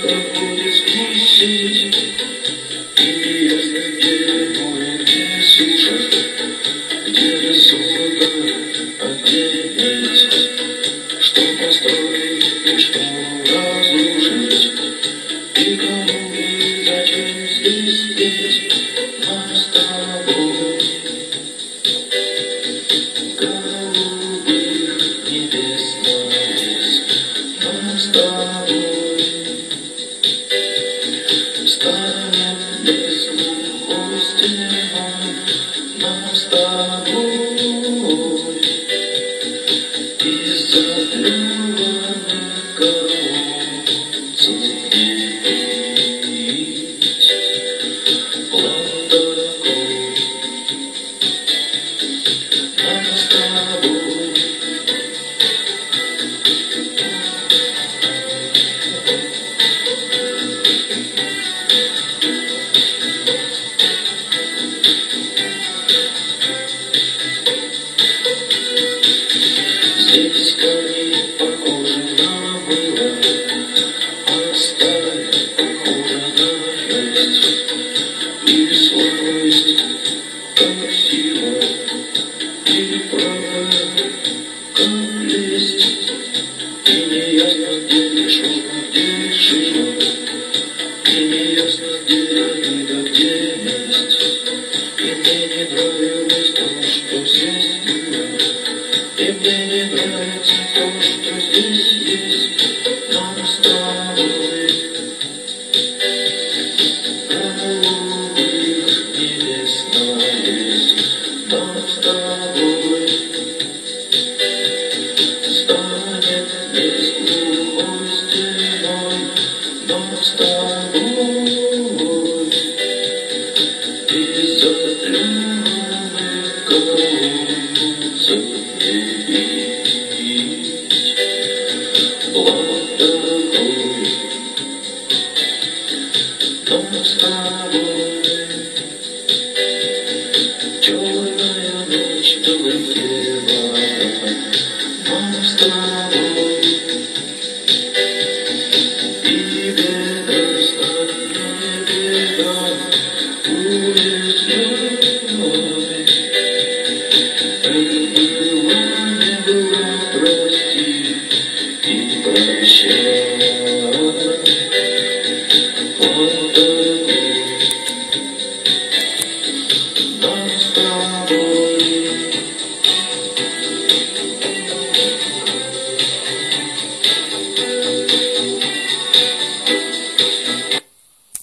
проходит сквозь сеть, и неясно, где море, где суша, где лес облака, а где есть, что построить и что разрушить, и кому и зачем здесь петь нам с тобой. Голубых небес есть нам с тобой. Станет лес глухой стеной нам с тобой. Из заплеванных колодцев пить план такой нам с тобой. Здесь камни похожи на мыло, а сталь похожа на жесть, и слабость, как сила, и правда, как лесть, и неясно, где мешок, где шила, и неясно, где обида, где месть, и мне не нравилось то, что здесь было. И мне не нравится то, что здесь есть нам с тобой. Голубых небес есть нам с тобой. Станет лес глухой стеной нам с тобой. Из заплеванных колодцев план такой нам с тобой. Черная ночь долетела нам с тобой. И беда станет беда улиц.